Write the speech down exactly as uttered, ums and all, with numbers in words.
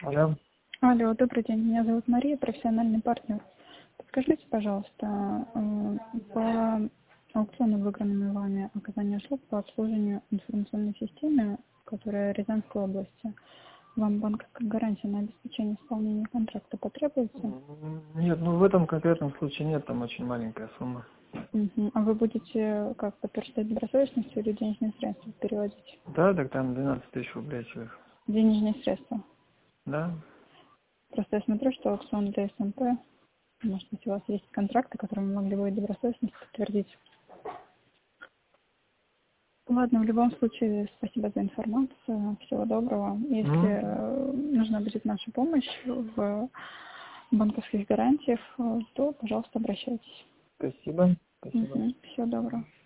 Алло. Алло, добрый день. Меня зовут Мария, профессиональный партнер. Подскажите, пожалуйста, э, по аукциону, выигранными вами, оказание услуг по обслуживанию информационной системы, которая в Рязанской области, вам банковская гарантия на обеспечение исполнения контракта потребуется? Нет, ну в этом конкретном случае нет, там очень маленькая сумма. Мгм. А вы будете как подтверждать добросовестность или денежные средства переводить? Да, так там двенадцать тысяч рублей человек. Денежные средства. Да? Просто я смотрю, что аукцион для СМП, может быть, у вас есть контракты, которые вы могли бы добросовестность подтвердить. Ладно, в любом случае, спасибо за информацию. Всего доброго. Если М, э, нужна будет наша помощь в банковских гарантиях, э, то, пожалуйста, обращайтесь. Спасибо. Спасибо. Угу. Всего доброго.